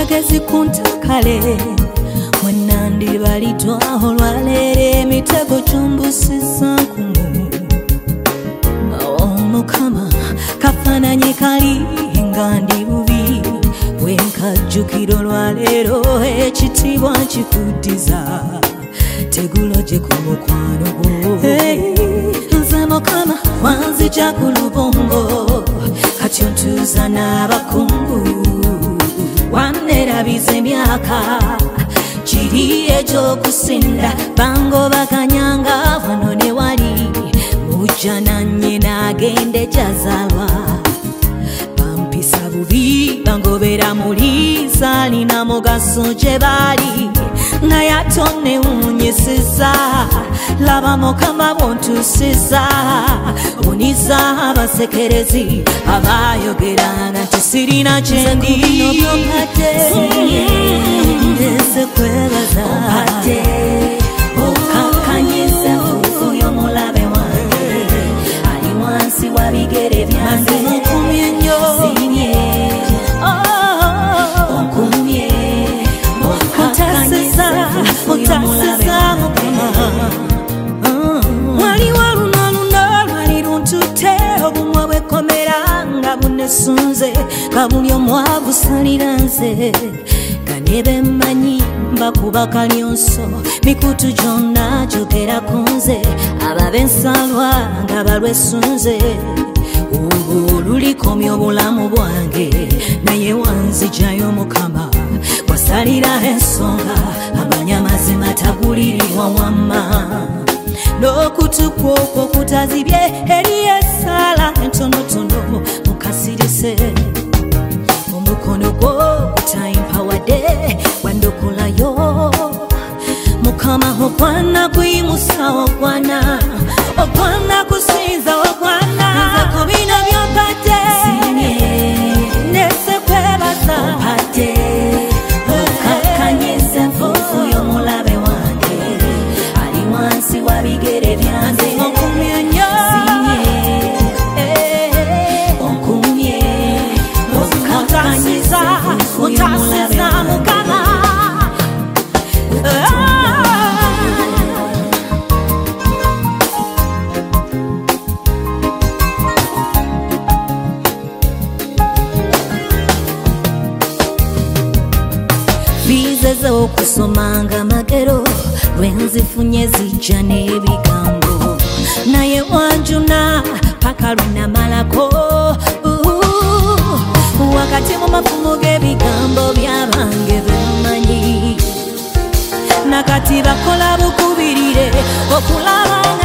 magezi kuntakale mwenandi balidwa olwalere emitego tumbusiza nkumu omukama kafananye kali nga ndi bubi bwenkajjukira olwaleero ekitiibwa nkikuddiza teguloje ku mukwano gwo nze mukama wanzija ku lubongo kati ontuuza n'abakungu wanerabiza emyaka giri egy'okusinda bangobaganyanga wano ne wali mujja nanye n'agende gyazaalwa bampisa bubi bangobera muliisa alina mugaso gye baali naye atonewunyisiza laba mukama bwontuusiza buniza abasekerezi abayogeranga nti sirina kyendi ndese kwebaza okankanyiza fufu y'omulabe wange ali wansi wa bigere byange onkumye nnyo onkumye okankanyiza fufu y'omulabe wange waliwo luno lwali luntute obumwa bwekomera nga bunesunze nga buli omwavu salira nze kanebe mmanyi mbakuba kalyonso mikutu gyonna gyogerako nze ababensalwa nga balwesunze olwo lulikomya obulamu bwange naye wanzijayo mukama wasalira ensonga amanya mazima tagulirirwa wamma n'okutukwa okwo kutazibye eri esaala entonotono mukasirise omukono gwo gutayimpawadde wandokolayo mukama ogwana kuyimusa ogwana kusinza ogwana nze ku bino byompadde nese kwebaza okankanyiza enfuufu y'omulabe wange ali wansi wa bigere byange onkumye nnyo onkumye okankanyiza otasiza mukama bizeze okusomanga magero lwenzifunye zijja n'ebigambo naye wanjuna paka lwenamalako wakati mu mafumo g'ebigambo byabange bemanyi nakati bakola bukubirire okulaba